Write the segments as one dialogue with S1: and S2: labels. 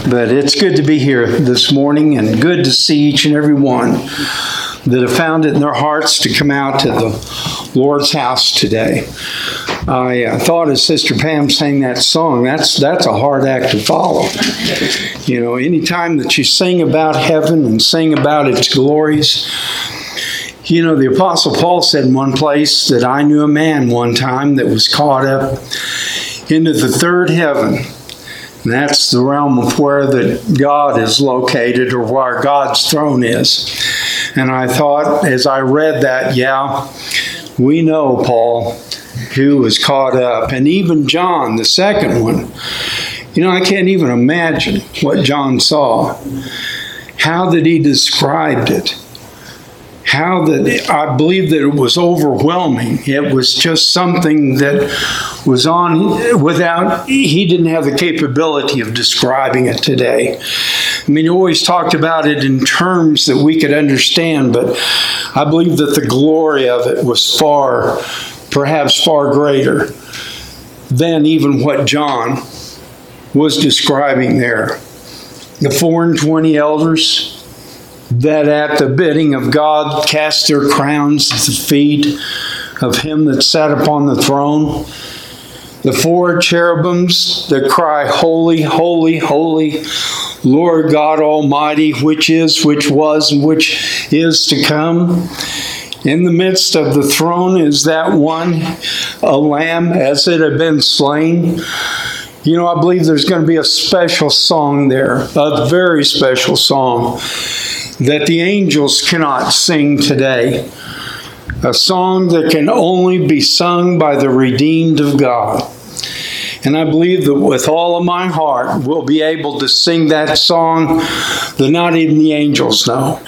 S1: But it's good to be here this morning and good to see each and every one that have found it in their hearts to come out to the Lord's house today. I thought as Sister Pam sang that song, that's a hard act to follow. You know, anytime that you sing about heaven and sing about its glories, you know, the Apostle Paul said in one place that I knew a man one time that was caught up into the third heaven. And that's the realm of where that God is located, or where God's throne is. And I thought, as I read that, yeah, we know Paul, who was caught up. And even John, the second one, you know, I can't even imagine what John saw. How that he described it. How that I believe that it was overwhelming. It was just something that was on without, he didn't have the capability of describing it today. I mean, he always talked about it in terms that we could understand, but I believe that the glory of it was perhaps far greater than even what John was describing there. The 24 elders that at the bidding of God cast their crowns at the feet of him that sat upon the throne. The 4 cherubims that cry, Holy, holy, holy, Lord God Almighty, which is, which was, and which is to come. In the midst of the throne is that one, a lamb, as it had been slain. You know, I believe there's going to be a special song there, a very special song that the angels cannot sing today. A song that can only be sung by the redeemed of God. And I believe that with all of my heart, we'll be able to sing that song that not even the angels know.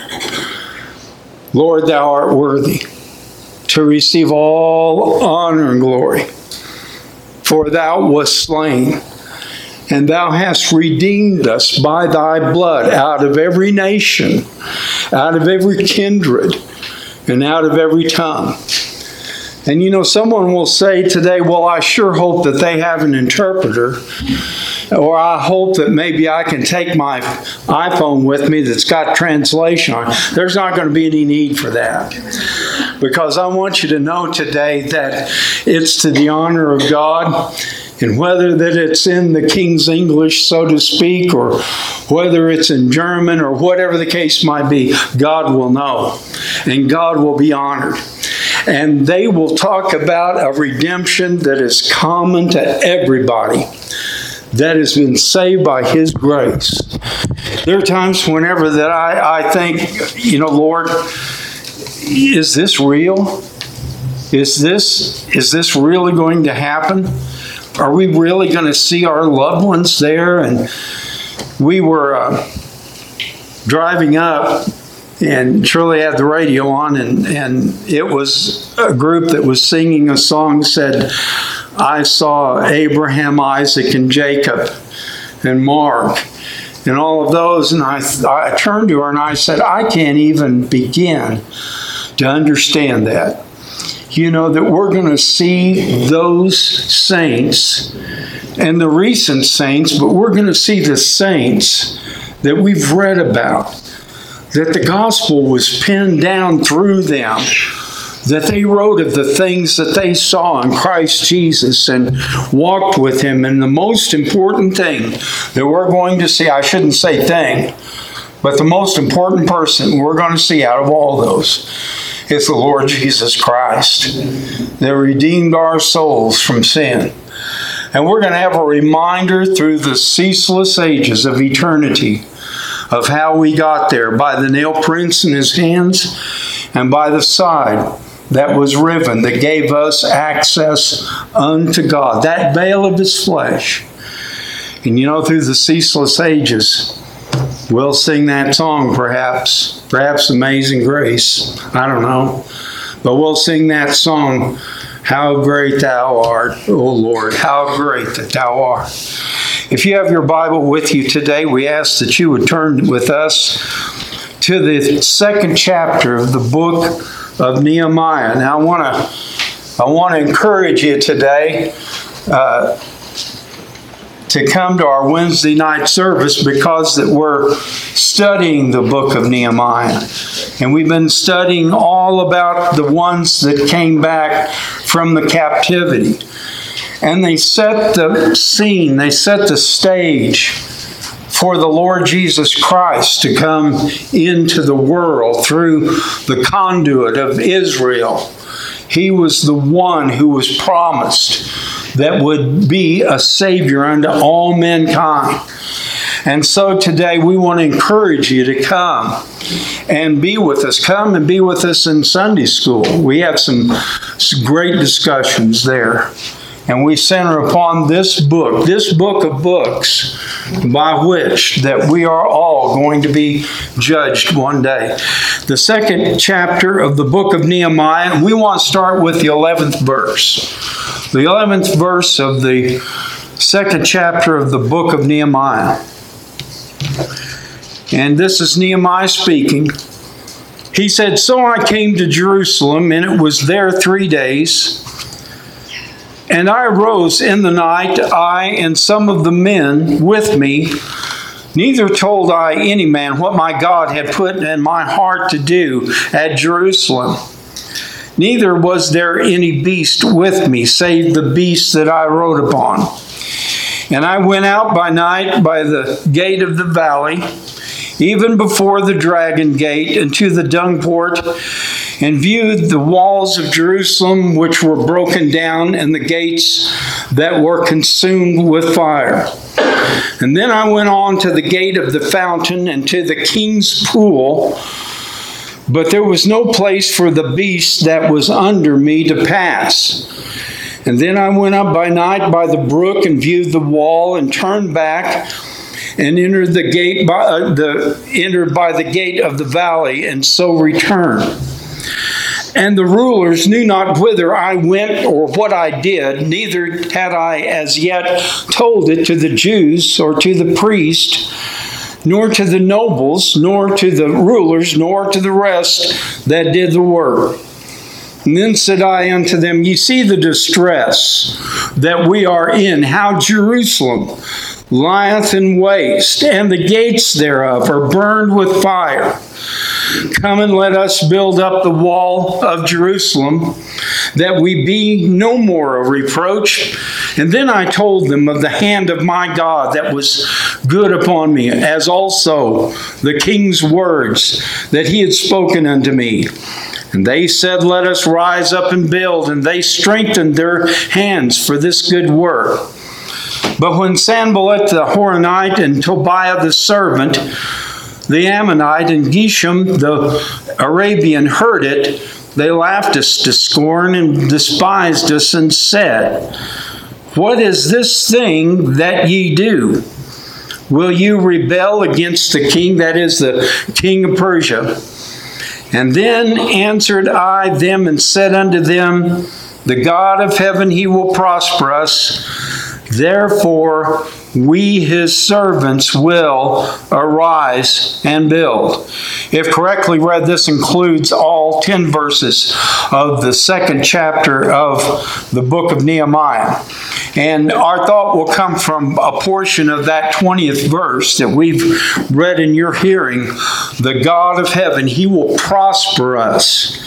S1: Lord, thou art worthy to receive all honor and glory. For thou wast slain, and thou hast redeemed us by thy blood out of every nation, out of every kindred, and out of every tongue. And you know, someone will say today, well, I sure hope that they have an interpreter, or I hope that maybe I can take my iPhone with me that's got translation on. There's not going to be any need for that. Because I want you to know today that it's to the honor of God. And whether that it's in the King's English, so to speak, or whether it's in German, or whatever the case might be, God will know. And God will be honored. And they will talk about a redemption that is common to everybody, that has been saved by His grace. There are times whenever that I think, you know, Lord, is this real? Is this really going to happen? Are we really going to see our loved ones there? And we were driving up, and Shirley had the radio on, and it was a group that was singing a song, said, I saw Abraham, Isaac, and Jacob, and Mark, and all of those. And I turned to her and I said, I can't even begin to understand that. You know, that we're going to see those saints and the recent saints, but we're going to see the saints that we've read about, that the gospel was pinned down through them, that they wrote of the things that they saw in Christ Jesus and walked with Him. And the most important thing that we're going to see, I shouldn't say thing, but the most important person we're going to see out of all those is the Lord Jesus Christ, that redeemed our souls from sin. And we're going to have a reminder through the ceaseless ages of eternity of how we got there, by the nail prints in His hands and by the side that was riven, that gave us access unto God, that veil of His flesh. And you know, through the ceaseless ages, we'll sing that song perhaps Amazing Grace. I don't know. But we'll sing that song, How Great Thou Art, O Lord, how great that Thou art. If you have your Bible with you today, we ask that you would turn with us to the second chapter of the book of Nehemiah. Now I want to encourage you today. to come to our Wednesday night service because that we're studying the book of Nehemiah. And we've been studying all about the ones that came back from the captivity. And they set the scene, they set the stage for the Lord Jesus Christ to come into the world through the conduit of Israel. He was the one who was promised that would be a Savior unto all mankind. And so today we want to encourage you to come and be with us. Come and be with us in Sunday school. We have some great discussions there. And we center upon this book of books, by which that we are all going to be judged one day. The second chapter of the book of Nehemiah, we want to start with the 11th verse. The 11th verse of the second chapter of the book of Nehemiah. And this is Nehemiah speaking. He said, "So I came to Jerusalem, and it was there 3 days. And I arose in the night, I and some of the men with me. Neither told I any man what my God had put in my heart to do at Jerusalem. Neither was there any beast with me, save the beast that I rode upon. And I went out by night by the gate of the valley, even before the dragon gate, into the dung port, and viewed the walls of Jerusalem, which were broken down, and the gates that were consumed with fire. And then I went on to the gate of the fountain and to the king's pool, but there was no place for the beast that was under me to pass. And then I went up by night by the brook and viewed the wall, and turned back and entered by the gate of the valley, and so returned. And the rulers knew not whither I went or what I did, neither had I as yet told it to the Jews or to the priest, nor to the nobles, nor to the rulers, nor to the rest that did the work. And then said I unto them, Ye see the distress that we are in, how Jerusalem lieth in waste, and the gates thereof are burned with fire. Come and let us build up the wall of Jerusalem, that we be no more a reproach. And then I told them of the hand of my God that was good upon me, as also the king's words that he had spoken unto me. And they said, Let us rise up and build. And they strengthened their hands for this good work. But when Sanballat the Horonite and Tobiah the servant, the Ammonite, and Geshem the Arabian heard it, they laughed us to scorn and despised us, and said, What is this thing that ye do? Will you rebel against the king, that is the king of Persia? And then answered I them and said unto them, The God of heaven, he will prosper us. Therefore, we his servants will arise and build. If correctly read, this includes all 10 verses of the second chapter of the book of Nehemiah. And our thought will come from a portion of that 20th verse that we've read in your hearing. The God of heaven, he will prosper us.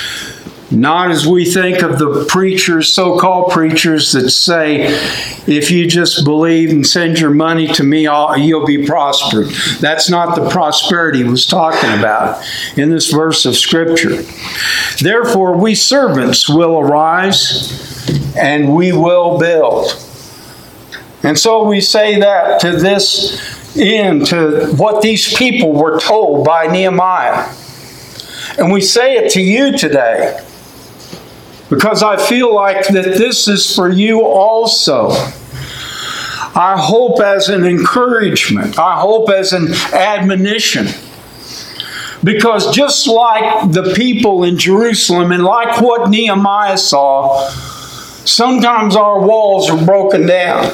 S1: Not as we think of the preachers, so-called preachers that say, if you just believe and send your money to me, you'll be prospered. That's not the prosperity he was talking about in this verse of Scripture. Therefore, we servants will arise and we will build. And so we say that to this end, to what these people were told by Nehemiah. And we say it to you today, because I feel like that this is for you also. I hope as an encouragement. I hope as an admonition. Because just like the people in Jerusalem and like what Nehemiah saw, sometimes our walls are broken down.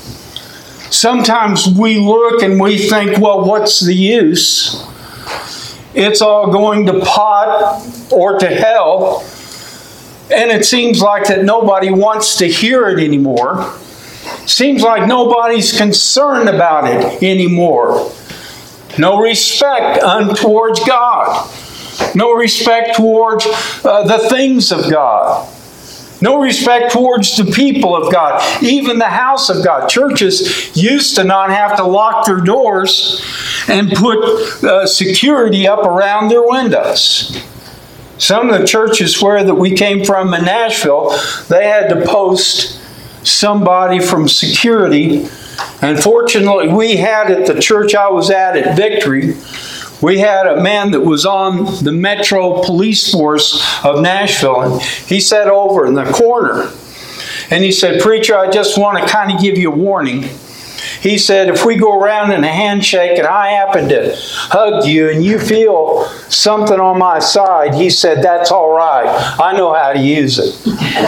S1: Sometimes we look and we think, well, what's the use? It's all going to pot or to hell. And it seems like that nobody wants to hear it anymore. Seems like nobody's concerned about it anymore. No respect towards God. No respect towards the things of God. No respect towards the people of God. Even the house of God. Churches used to not have to lock their doors and put security up around their windows. Some of the churches that we came from in Nashville, they had to post somebody from security. And fortunately, we had at the church I was at Victory, we had a man that was on the Metro Police Force of Nashville, and he sat over in the corner. And he said, "Preacher, I just want to kind of give you a warning." He said, "If we go around in a handshake and I happen to hug you and you feel something on my side," he said, "that's all right. I know how to use it."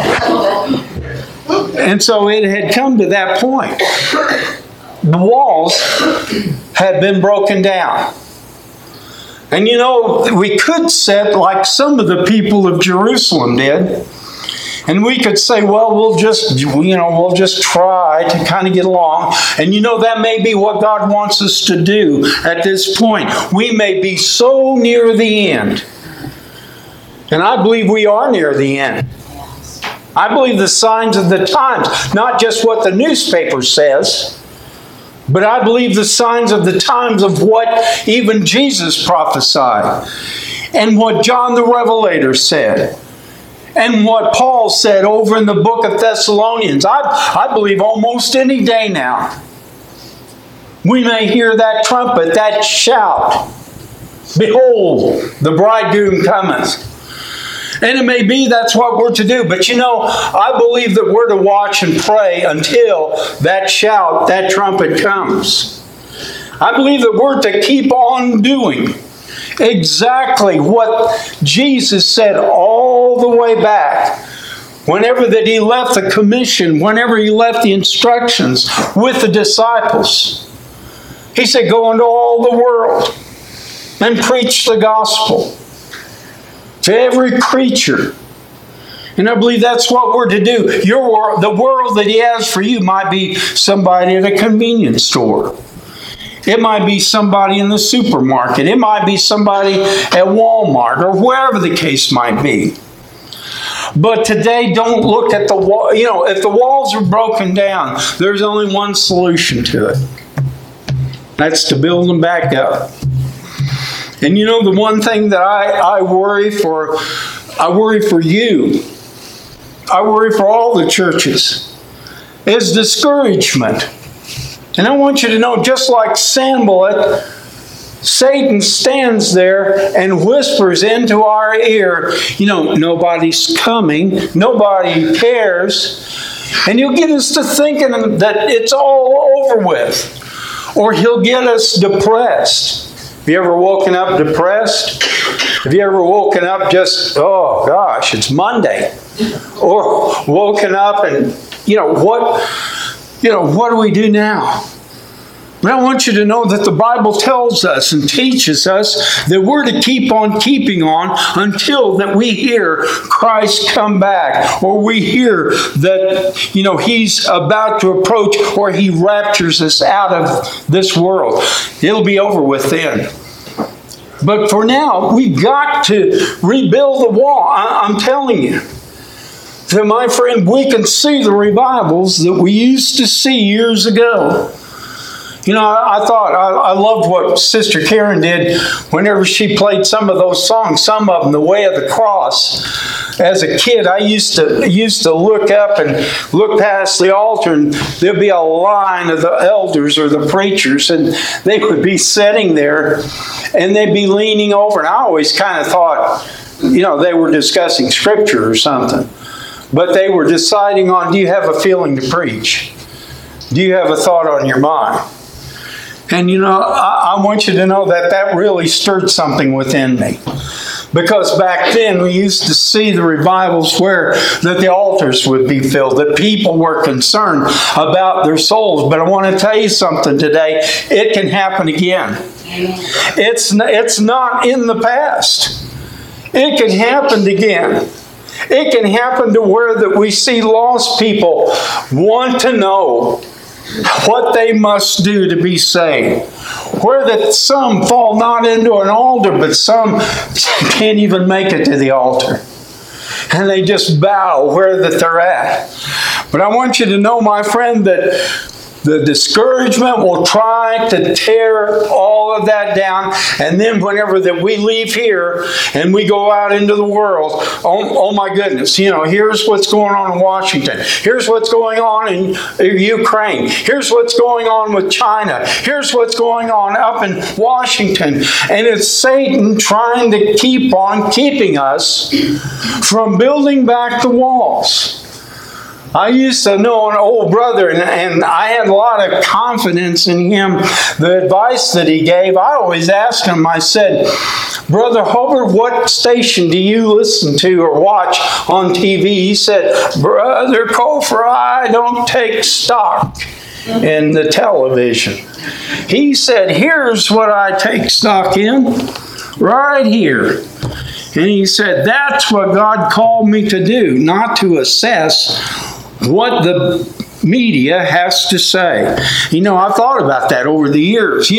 S1: And so it had come to that point. The walls had been broken down. And you know, we could sit like some of the people of Jerusalem did. And we could say, well, we'll just try to kind of get along. And you know, that may be what God wants us to do at this point. We may be so near the end. And I believe we are near the end. I believe the signs of the times, not just what the newspaper says, but I believe the signs of the times of what even Jesus prophesied, and what John the Revelator said, and what Paul said over in the book of Thessalonians. I believe almost any day now, we may hear that trumpet, that shout, "Behold, the bridegroom cometh." And it may be that's what we're to do. But you know, I believe that we're to watch and pray until that shout, that trumpet comes. I believe that we're to keep on doing exactly what Jesus said all the way back. Whenever that He left the commission, whenever He left the instructions with the disciples. He said, "Go into all the world and preach the gospel to every creature." And I believe that's what we're to do. The world that He has for you might be somebody at a convenience store. It might be somebody in the supermarket. It might be somebody at Walmart or wherever the case might be. But today, don't look at the wall. You know, if the walls are broken down, there's only one solution to it. That's to build them back up. And you know, the one thing that I worry for you, I worry for all the churches, is discouragement. And I want you to know, just like Sanballat, Satan stands there and whispers into our ear, you know, nobody's coming, nobody cares. And he'll get us to thinking that it's all over with. Or he'll get us depressed. Have you ever woken up depressed? Have you ever woken up just, oh gosh, it's Monday? Or woken up and, what do we do now? But I want you to know that the Bible tells us and teaches us that we're to keep on keeping on until that we hear Christ come back, or we hear that, He's about to approach, or He raptures us out of this world. It'll be over with then. But for now, we've got to rebuild the wall. I'm telling you. So my friend, we can see the revivals that we used to see years ago. I loved what Sister Karen did whenever she played some of those songs, some of them, The Way of the Cross. As a kid, I used to look up and look past the altar, and there'd be a line of the elders or the preachers, and they would be sitting there, and they'd be leaning over, and I always kind of thought, they were discussing Scripture or something. But they were deciding on, do you have a feeling to preach? Do you have a thought on your mind? And I want you to know that really stirred something within me. Because back then we used to see the revivals where that the altars would be filled, that people were concerned about their souls. But I want to tell you something today. It can happen again. It's not in the past. It can happen again. It can happen to where that we see lost people want to know what they must do to be saved. Where that some fall not into an altar, but some can't even make it to the altar. And they just bow where that they're at. But I want you to know, my friend, that the discouragement will try to tear all of that down. And then whenever that we leave here and we go out into the world, oh my goodness, here's what's going on in Washington. Here's what's going on in Ukraine. Here's what's going on with China. Here's what's going on up in Washington. And it's Satan trying to keep on keeping us from building back the walls. I used to know an old brother, and I had a lot of confidence in him. The advice that he gave, I always asked him, I said, Brother Hobart, what station do you listen to or watch on TV? He said, Brother Cofer, I don't take stock in the television. He said, here's what I take stock in, right here. And he said, that's what God called me to do, not to assess what the media has to say. I've thought about that over the years.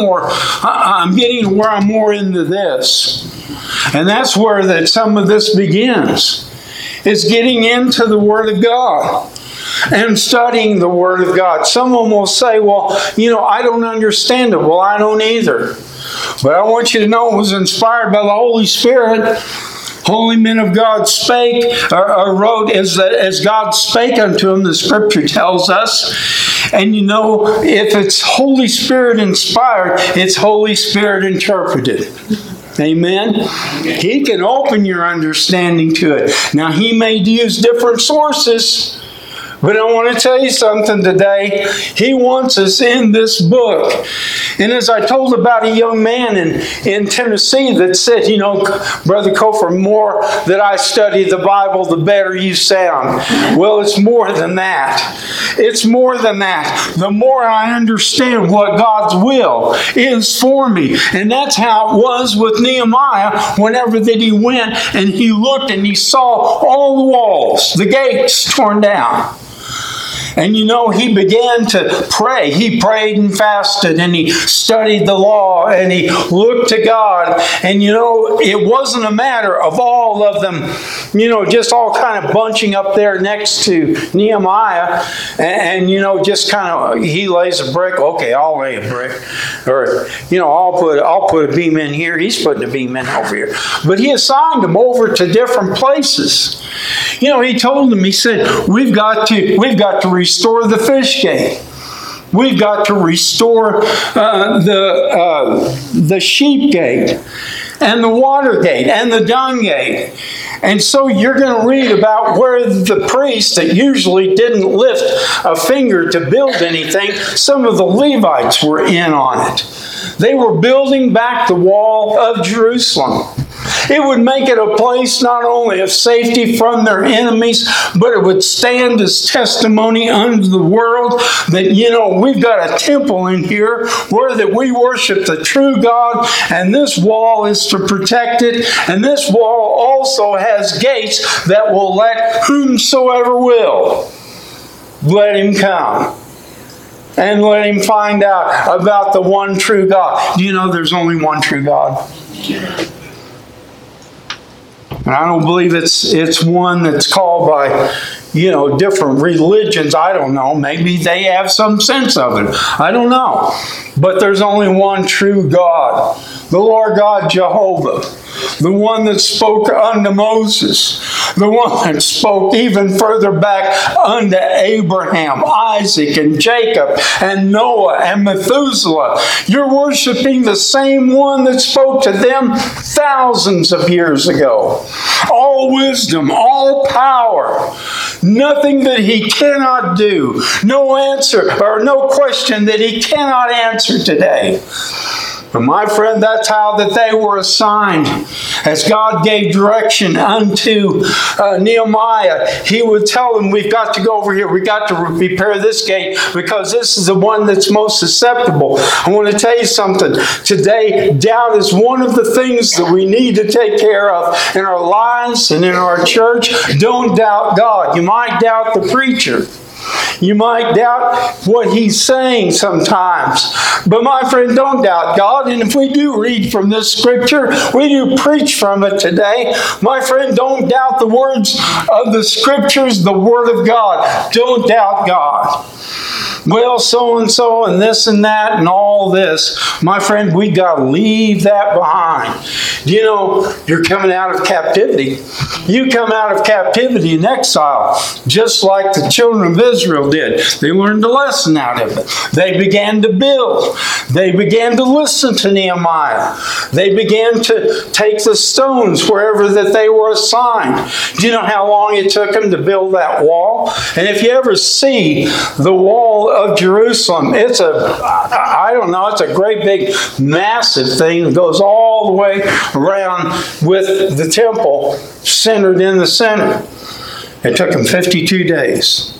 S1: I'm getting where I'm more into this. And that's where that some of this begins. It's getting into the Word of God and studying the Word of God. Someone will say, well, I don't understand it. Well, I don't either. But I want you to know it was inspired by the Holy Spirit. Holy men of God spake, or wrote as God spake unto him, the Scripture tells us. And if it's Holy Spirit inspired, it's Holy Spirit interpreted. Amen? He can open your understanding to it. Now, he may use different sources, but I want to tell you something today. He wants us in this book. And as I told about a young man in Tennessee that said, Brother Cofer, more that I study the Bible, the better you sound. Well, it's more than that. It's more than that. The more I understand what God's will is for me. And that's how it was with Nehemiah whenever that he went and he looked and he saw all the walls, the gates torn down. And he began to pray. He prayed and fasted and he studied the law and he looked to God. And it wasn't a matter of all of them, just all kind of bunching up there next to Nehemiah. And just kind of, he lays a brick. Okay, I'll lay a brick. Or, I'll put a beam in here. He's putting a beam in over here. But he assigned them over to different places. He told them, he said, we've got to restore the fish gate. We've got to restore the sheep gate and the water gate and the dung gate. And so you're going to read about where the priests that usually didn't lift a finger to build anything, some of the Levites were in on it. They were building back the wall of Jerusalem. It would make it a place not only of safety from their enemies, but it would stand as testimony unto the world that, we've got a temple in here where that we worship the true God, and this wall is to protect it, and this wall also has gates that will let whomsoever will let him come. And let him find out about the one true God. Do you know there's only one true God? And I don't believe it's one that's called by, different religions. I don't know. Maybe they have some sense of it. I don't know. But there's only one true God. The Lord God Jehovah. The one that spoke unto Moses. The one that spoke even further back unto Abraham, Isaac, and Jacob, and Noah, and Methuselah. You're worshiping the same one that spoke to them thousands of years ago. All wisdom, all power. Nothing that he cannot do. No answer or no question that he cannot answer today. And my friend, that's how that they were assigned. As God gave direction unto Nehemiah, he would tell them, we've got to go over here. We've got to repair this gate because this is the one that's most susceptible. I want to tell you something. Today, doubt is one of the things that we need to take care of in our lives and in our church. Don't doubt God. You might doubt the preacher. You might doubt what he's saying sometimes. But my friend, don't doubt God. And if we do read from this scripture, we do preach from it today. My friend, don't doubt the words of the scriptures, the word of God. Don't doubt God. Well, so-and-so and this and that and all this. My friend, we got to leave that behind. You know, you're coming out of captivity. You come out of captivity in exile, just like the children of Israel did. They learned a lesson out of it. They began to build. They began to listen to Nehemiah. They began to take the stones wherever that they were assigned. Do you know how long it took them to build that wall? And if you ever see the wall of Jerusalem, it's a great big massive thing that goes all the way around with the temple centered in the center. It took them 52 days.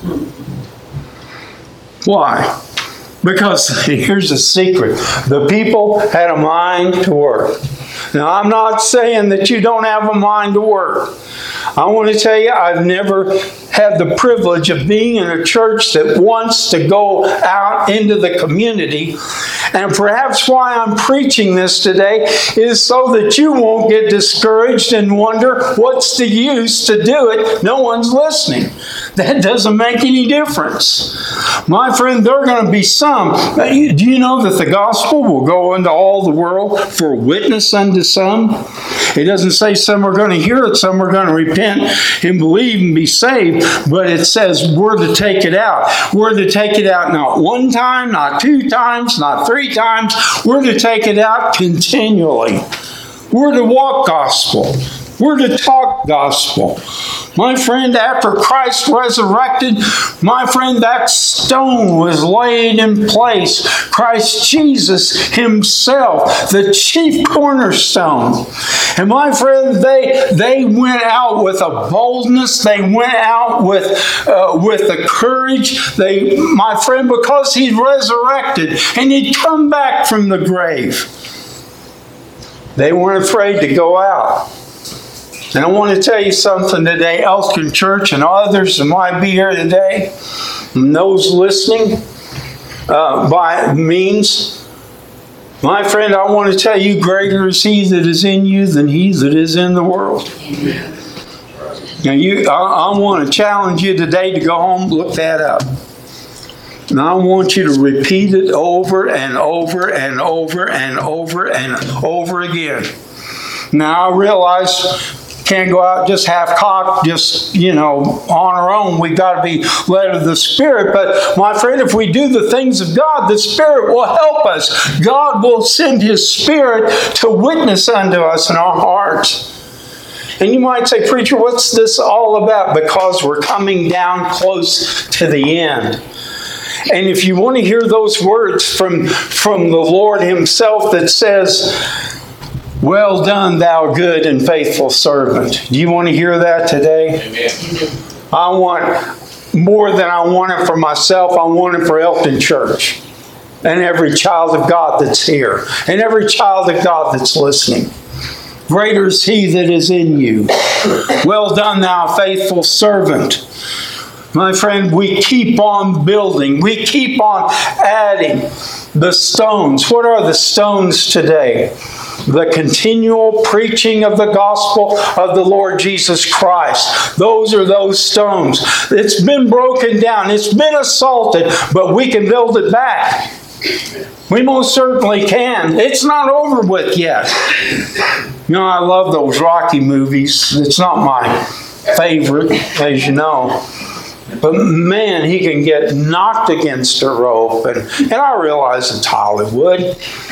S1: Why? Because here's the secret. The people had a mind to work. Now, I'm not saying that you don't have a mind to work. I want to tell you, I've never had the privilege of being in a church that wants to go out into the community. And perhaps why I'm preaching this today is so that you won't get discouraged and wonder, what's the use to do it? No one's listening. That doesn't make any difference. My friend, there are going to be some. Do you know that the gospel will go into all the world for witness unto some? It doesn't say some are going to hear it, some are going to repent and believe and be saved, but it says we're to take it out. We're to take it out not one time, not two times, not three times. We're to take it out continually. We're to walk gospel. We're to talk gospel. My friend, after Christ resurrected, my friend, that stone was laid in place. Christ Jesus himself, the chief cornerstone. And my friend, they went out with a boldness. They went out with a courage. My friend, because he'd resurrected and he'd come back from the grave, they weren't afraid to go out. And I want to tell you something today, Elkton Church and others that might be here today, and those listening by means, my friend, I want to tell you, greater is he that is in you than he that is in the world. Amen. Now, I want to challenge you today to go home, look that up. And I want you to repeat it over and over and over and over and over again. Now, I realize can't go out just half-cocked, just, on our own. We've got to be led of the Spirit. But, my friend, if we do the things of God, the Spirit will help us. God will send His Spirit to witness unto us in our hearts. And you might say, preacher, what's this all about? Because we're coming down close to the end. And if you want to hear those words from the Lord Himself that says, well done, thou good and faithful servant. Do you want to hear that today? Amen. I want more than I want it for myself. I want it for Elkton Church and every child of God that's here and every child of God that's listening. Greater is He that is in you. Well done, thou faithful servant. My friend, we keep on building. We keep on adding the stones. What are the stones today? The continual preaching of the gospel of the Lord Jesus Christ. Those are those stones. It's been broken down. It's been assaulted, but we can build it back. We most certainly can. It's not over with yet. I love those Rocky movies. It's not my favorite, as you know. But man, he can get knocked against a rope. And I realize it's Hollywood.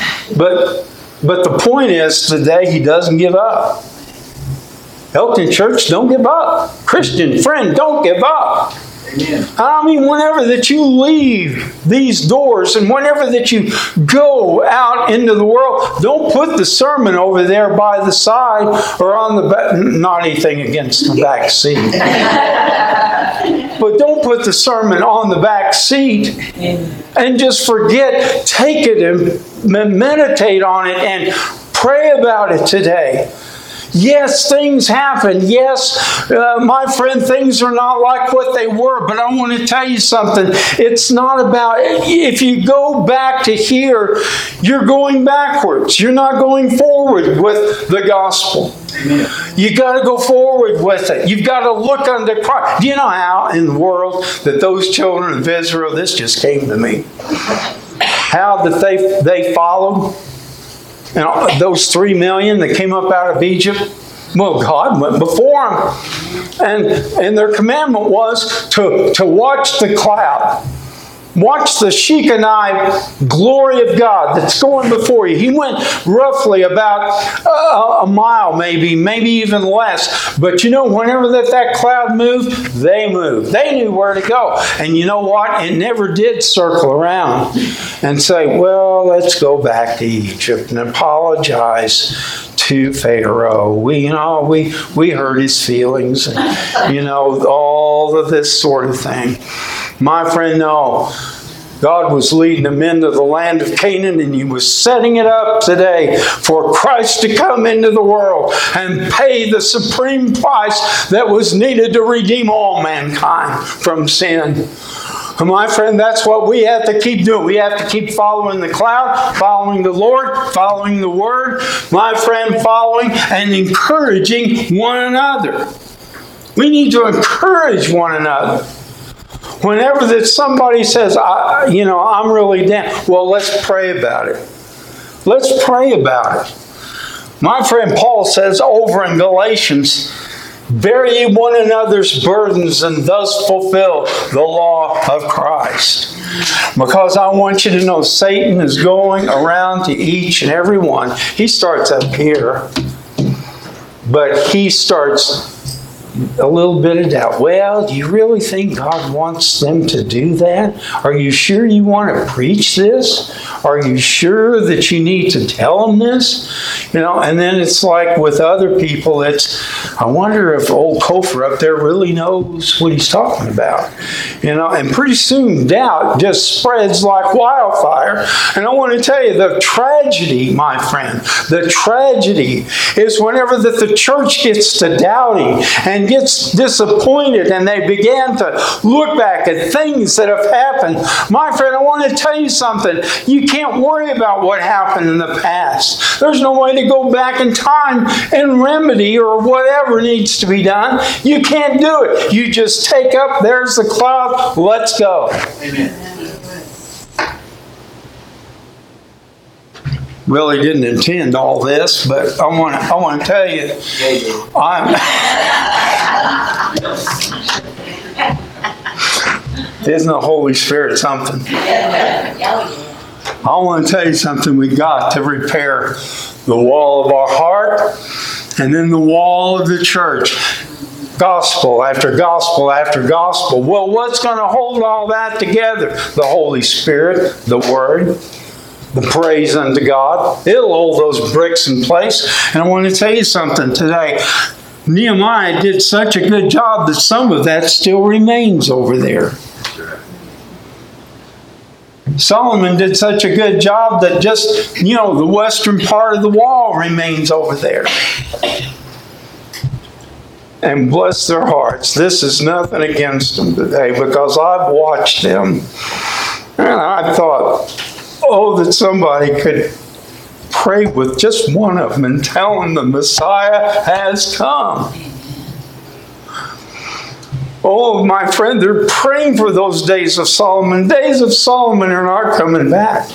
S1: But the point is, today, he doesn't give up. Elkton Church, don't give up. Christian friend, don't give up. I mean, whenever that you leave these doors and whenever that you go out into the world, don't put the sermon over there by the side or on the back. Not anything against the back seat. But don't put the sermon on the back seat and just forget. Take it and meditate on it and pray about it today. Yes, things happen. Yes, my friend, things are not like what they were. But I want to tell you something. It's not about, if you go back to here, you're going backwards. You're not going forward with the gospel. Amen. You got to go forward with it. You've got to look unto Christ. Do you know how in the world that those children of Israel, this just came to me, how that they followed? And those 3 million that came up out of Egypt, well, God went before them. And their commandment was to watch the cloud. Watch the Shekinah glory of God that's going before you. He went roughly about a mile, maybe even less. But you know, whenever that cloud moved. They knew where to go. And you know what? It never did circle around and say, well, let's go back to Egypt and apologize to Pharaoh. We hurt his feelings and, all of this sort of thing. My friend, no. God was leading them into the land of Canaan, and He was setting it up today for Christ to come into the world and pay the supreme price that was needed to redeem all mankind from sin. And my friend, that's what we have to keep doing. We have to keep following the cloud, following the Lord, following the Word. My friend, following and encouraging one another. We need to encourage one another. Whenever that somebody says, I'm really down, well, let's pray about it. Let's pray about it. My friend Paul says over in Galatians, bear ye one another's burdens and thus fulfill the law of Christ. Because I want you to know Satan is going around to each and every one. He starts up here, but he starts a little bit of doubt. Well, do you really think God wants them to do that? Are you sure you want to preach this? Are you sure that you need to tell them this? And then it's like with other people, I wonder if old Kofer up there really knows what he's talking about. And pretty soon doubt just spreads like wildfire. And I want to tell you, the tragedy, my friend, the tragedy is whenever that the church gets to doubting and gets disappointed and they began to look back at things that have happened. My friend, I want to tell you something. You can't worry about what happened in the past. There's no way to go back in time and remedy or whatever needs to be done. You can't do it. You just take up, there's the cloud, let's go. Amen. Really didn't intend all this, but I want to tell you, isn't the Holy Spirit something? I want to tell you something. We got to repair the wall of our heart and then the wall of the church. Gospel after gospel after gospel. Well, what's going to hold all that together? The Holy Spirit, the Word, the praise unto God. It'll hold those bricks in place. And I want to tell you something today. Nehemiah did such a good job that some of that still remains over there. Solomon did such a good job that just, the western part of the wall remains over there. And bless their hearts. This is nothing against them today because I've watched them. And I thought, that somebody could pray with just one of them and tell them the Messiah has come. Oh, my friend, they're praying for those days of Solomon. Days of Solomon are not coming back.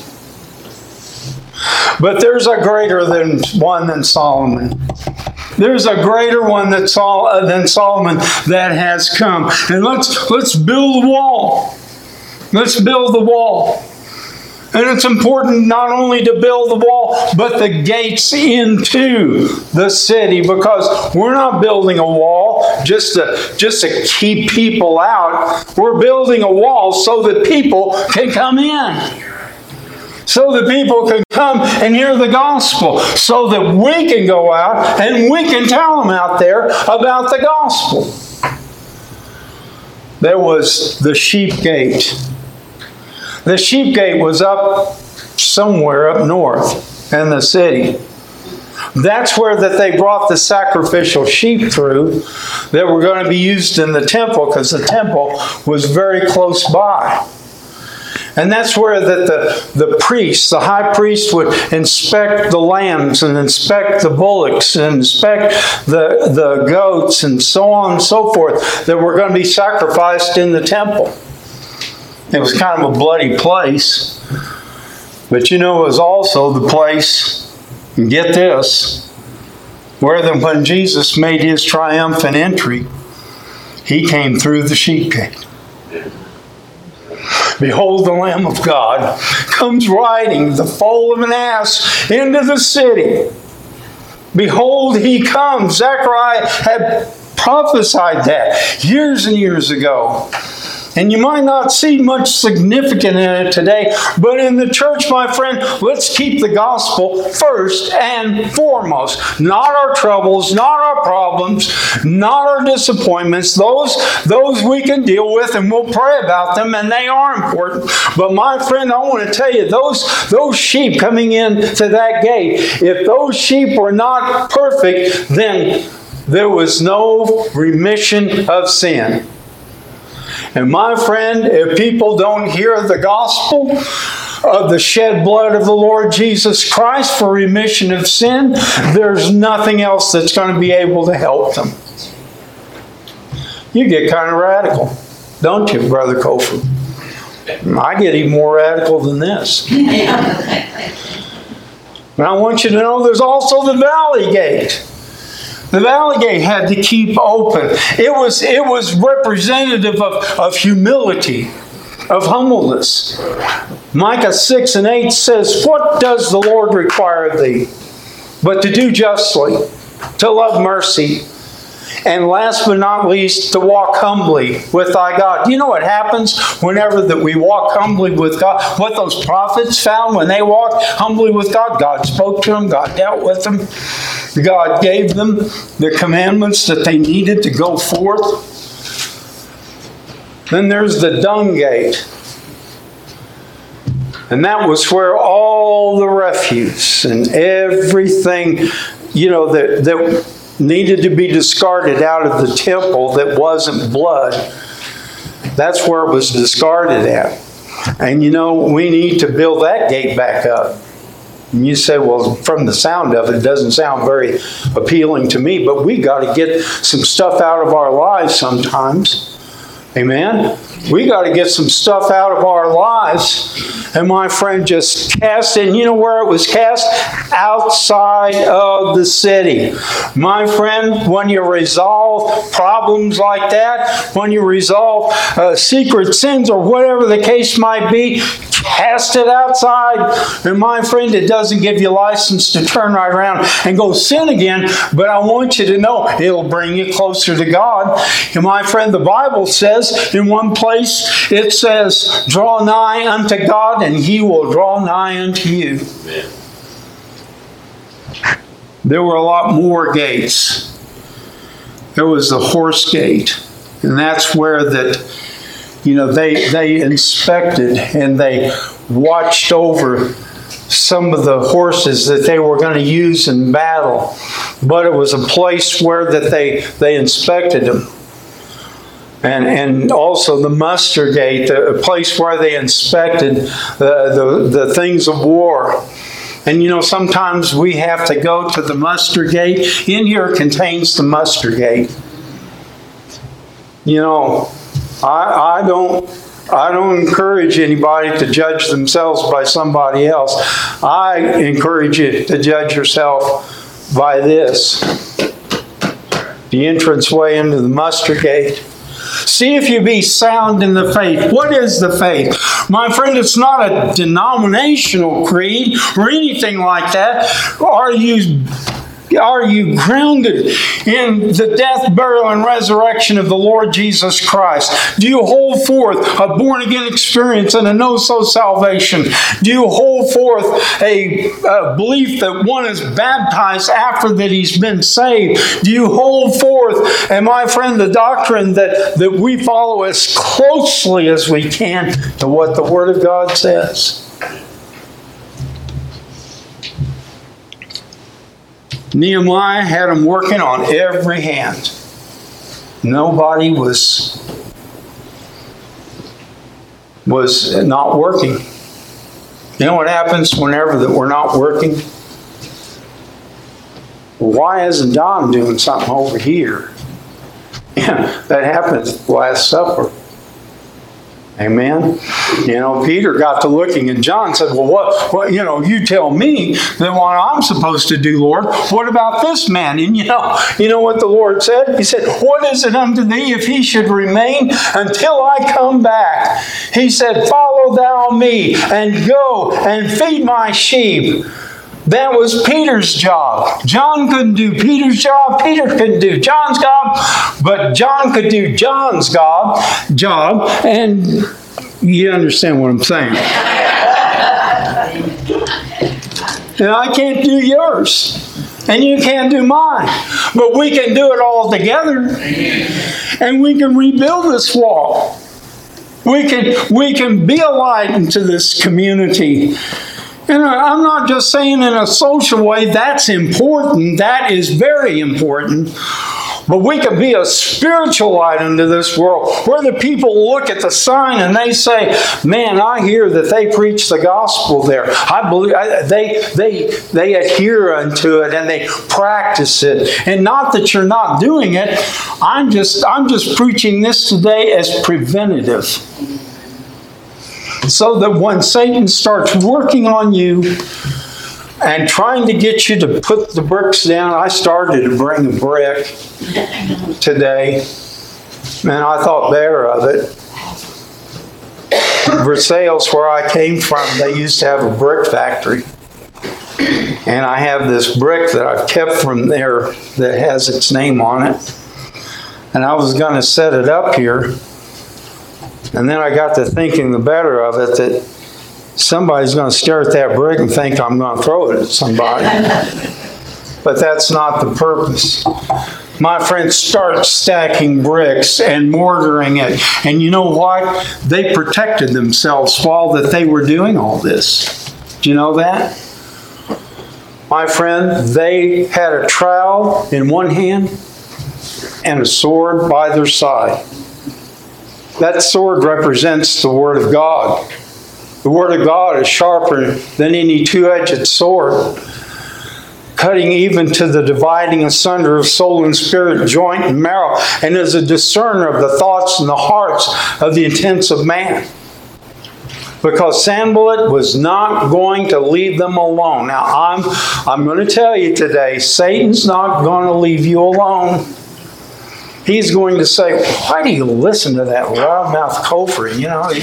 S1: But there's a greater one than Solomon. There's a greater one than Solomon that has come. And let's build the wall. Let's build the wall. And it's important not only to build the wall, but the gates into the city, because we're not building a wall just to keep people out. We're building a wall so that people can come in. So that people can come and hear the gospel. So that we can go out and we can tell them out there about the gospel. There was the sheep gate. The sheep gate was up somewhere up north in the city. That's where that they brought the sacrificial sheep through that were going to be used in the temple, because the temple was very close by. And that's where that the priest, the high priest, would inspect the lambs and inspect the bullocks and inspect the goats and so on and so forth that were going to be sacrificed in the temple. It was kind of a bloody place. But it was also the place, and get this, where when Jesus made his triumphant entry, he came through the sheep gate. Behold, the Lamb of God comes riding the foal of an ass into the city. Behold, he comes. Zechariah had prophesied that years and years ago. And you might not see much significance in it today, but in the church, my friend, let's keep the gospel first and foremost. Not our troubles, not our problems, not our disappointments. Those we can deal with and we'll pray about them, and they are important. But my friend, I want to tell you, those sheep coming into that gate, if those sheep were not perfect, then there was no remission of sin. And my friend, if people don't hear the gospel of the shed blood of the Lord Jesus Christ for remission of sin, there's nothing else that's going to be able to help them. You get kind of radical, don't you, Brother Kofer? I get even more radical than this. But I want you to know there's also the valley gate. The valley gate had to keep open. It was representative of humility, of humbleness. Micah 6 and 8 says, "What does the Lord require thee? But to do justly, to love mercy, and last but not least, to walk humbly with thy God." Do you know what happens whenever that we walk humbly with God? What those prophets found when they walked humbly with God? God spoke to them. God dealt with them. God gave them the commandments that they needed to go forth. Then there's the dung gate. And that was where all the refuse and everything, that needed to be discarded out of the temple that wasn't blood. That's where it was discarded at. And we need to build that gate back up. And you say, well, from the sound of it, it doesn't sound very appealing to me, but we got to get some stuff out of our lives sometimes. Amen? We got to get some stuff out of our lives. And my friend, just cast it. And you know where it was cast? Outside of the city. My friend, when you resolve problems like that, when you resolve secret sins or whatever the case might be, cast it outside. And my friend, it doesn't give you license to turn right around and go sin again, but I want you to know it'll bring you closer to God. And my friend, the Bible says in one place, it says, "Draw nigh unto God, and He will draw nigh unto you." Amen. There were a lot more gates. There was the horse gate, and that's where they inspected and they watched over some of the horses that they were going to use in battle. But it was a place where that they inspected them. And also the muster gate, a place where they inspected the things of war. And sometimes we have to go to the muster gate. In here contains the muster gate. I don't encourage anybody to judge themselves by somebody else. I encourage you to judge yourself by this. The entranceway into the muster gate. See if you be sound in the faith. What is the faith? My friend, it's not a denominational creed or anything like that. Are you grounded in the death, burial, and resurrection of the Lord Jesus Christ? Do you hold forth a born-again experience and a no-so salvation? Do you hold forth a belief that one is baptized after that he's been saved? Do you hold forth, and my friend, the doctrine that we follow as closely as we can to what the Word of God says? Nehemiah had them working on every hand. Nobody was not working. You know what happens whenever that we're not working? Why isn't Don doing something over here? Yeah, that happened at the Last Supper. Amen. You know, Peter got to looking and John said, well, what, you tell me then what I'm supposed to do, Lord. What about this man? And you know what the Lord said? He said, what is it unto thee if he should remain until I come back? He said, follow thou me and go and feed my sheep. That was Peter's job. John couldn't do Peter's job. Peter couldn't do John's job. But John could do John's job. And you understand what I'm saying. And I can't do yours. And you can't do mine. But we can do it all together. And we can rebuild this wall. We can be a light into this community. And I'm not just saying in a social way, that's important. That is very important. But we can be a spiritual light into this world where the people look at the sign and they say, man, I hear that they preach the gospel there. I believe they adhere unto it and they practice it. And not that you're not doing it. I'm just preaching this today as preventative. So that when Satan starts working on you and trying to get you to put the bricks down, I started to bring a brick today. Man, I thought better of it. Versailles, where I came from, they used to have a brick factory. And I have this brick that I've kept from there that has its name on it. And I was going to set it up here. And then I got to thinking the better of it that somebody's going to stare at that brick and think I'm going to throw it at somebody. But that's not the purpose. My friends, start stacking bricks and mortaring it. And you know what? They protected themselves while that they were doing all this. Do you know that? My friend, they had a trowel in one hand and a sword by their side. That sword represents the Word of God. The Word of God is sharper than any two-edged sword, cutting even to the dividing asunder of soul and spirit, joint and marrow, and is a discerner of the thoughts and the hearts of the intents of man. Because Sanballat was not going to leave them alone. Now, I'm going to tell you today, Satan's not going to leave you alone. He's going to say, why do you listen to that loudmouth Cofer? You know,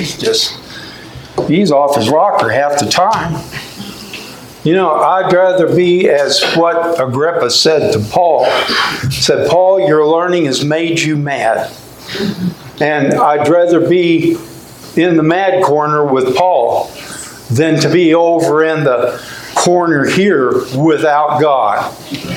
S1: he's off his rocker half the time. You know, I'd rather be as what Agrippa said to Paul. He said, Paul, your learning has made you mad. And I'd rather be in the mad corner with Paul than to be over in the corner here without God.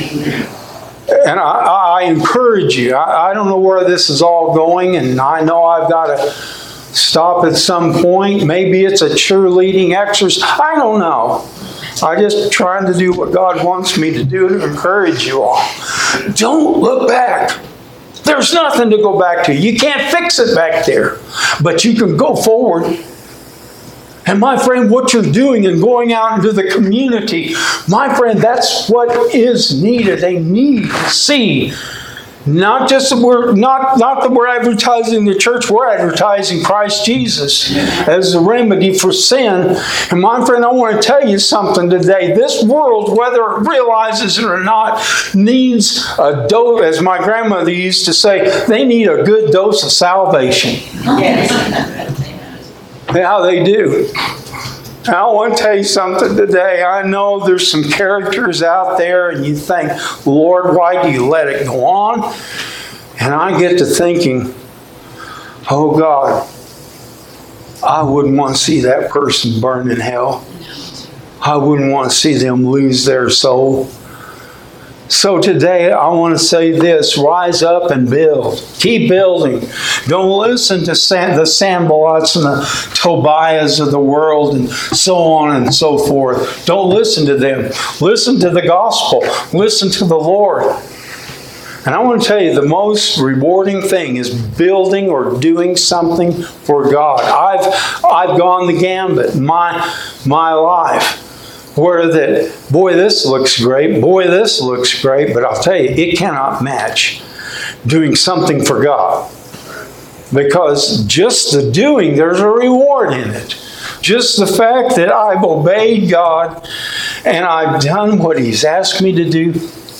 S1: And I encourage you. I don't know where this is all going, and I know I've got to stop at some point. Maybe it's a cheerleading exercise. I don't know. I'm just trying to do what God wants me to do to encourage you all. Don't look back. There's nothing to go back to. You can't fix it back there, but you can go forward. And my friend, what you're doing and going out into the community, my friend, that's what is needed. They need to see Not just that not that we're advertising the church, we're advertising Christ Jesus as the remedy for sin. And my friend, I want to tell you something today. This world, whether it realizes it or not, needs a dose, as my grandmother used to say, they need a good dose of salvation.
S2: Yes.
S1: Yeah, they do. I want to tell you something today. I know there's some characters out there and you think, Lord, why do you let it go on? And I get to thinking, oh God, I wouldn't want to see that person burn in hell. I wouldn't want to see them lose their soul. So today I want to say this, rise up and build. Keep building. Don't listen to the Sanballats and the Tobiahs of the world and so on and so forth. Don't listen to them. Listen to the gospel. Listen to the Lord. And I want to tell you, the most rewarding thing is building or doing something for God. I've gone the gambit in my life. Where that, boy, this looks great, boy, this looks great, but I'll tell you, it cannot match doing something for God. Because just the doing, there's a reward in it. Just the fact that I've obeyed God and I've done what He's asked me to do,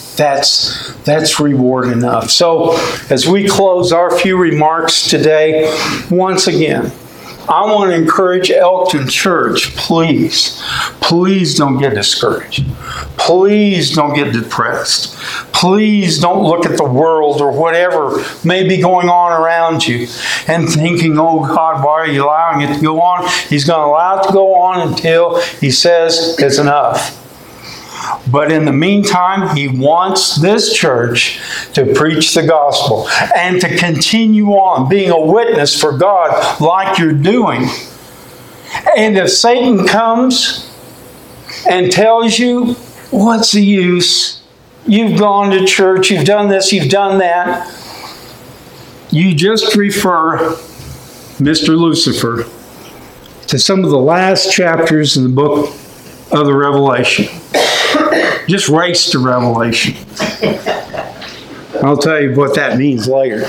S1: that's reward enough. So as we close our few remarks today, once again, I want to encourage Elkton Church, please don't get discouraged. Please don't get depressed. Please don't look at the world or whatever may be going on around you and thinking, oh God, why are you allowing it to go on? He's going to allow it to go on until He says it's enough. But in the meantime, He wants this church to preach the gospel and to continue on being a witness for God like you're doing. And if Satan comes and tells you, what's the use? You've gone to church, you've done this, you've done that. You just refer Mr. Lucifer to some of the last chapters in the book of the Revelation. Just race to Revelation. I'll tell you what that means later.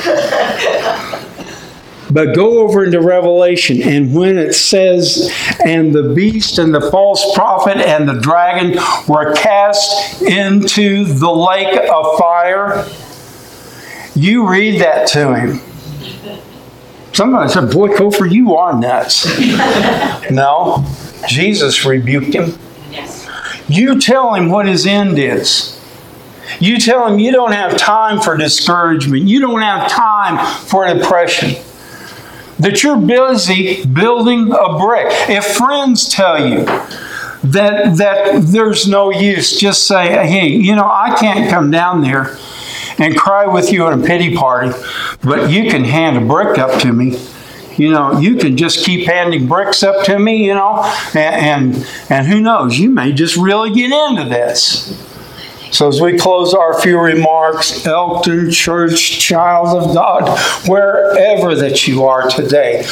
S1: But go over into Revelation, and when it says, and the beast and the false prophet and the dragon were cast into the lake of fire, you read that to him. Somebody said, boy, Kofer, you are nuts. No, Jesus rebuked him. You tell him what his end is. You tell him you don't have time for discouragement. You don't have time for depression. That you're busy building a brick. If friends tell you that there's no use, just say, hey, I can't come down there and cry with you at a pity party, but you can hand a brick up to me. You can just keep handing bricks up to me, and who knows, you may just really get into this. So as we close our few remarks, Elkton Church, child of God, wherever that you are today,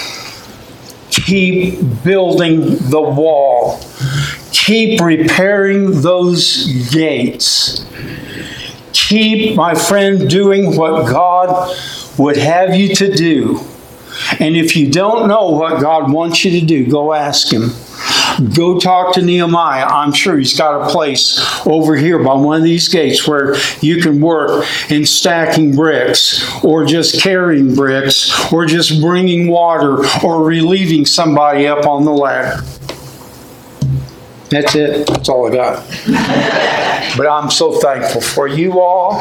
S1: keep building the wall. Keep repairing those gates. Keep, my friend, doing what God would have you to do. And if you don't know what God wants you to do, go ask Him. Go talk to Nehemiah. I'm sure he's got a place over here by one of these gates where you can work in stacking bricks or just carrying bricks or just bringing water or relieving somebody up on the ladder. That's it. That's all I got. But I'm so thankful for you all.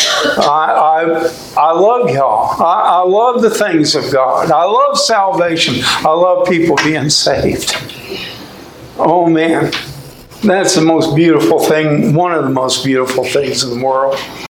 S1: I love y'all. I love the things of God. I love salvation. I love people being saved. Oh man, that's the most beautiful thing, one of the most beautiful things in the world.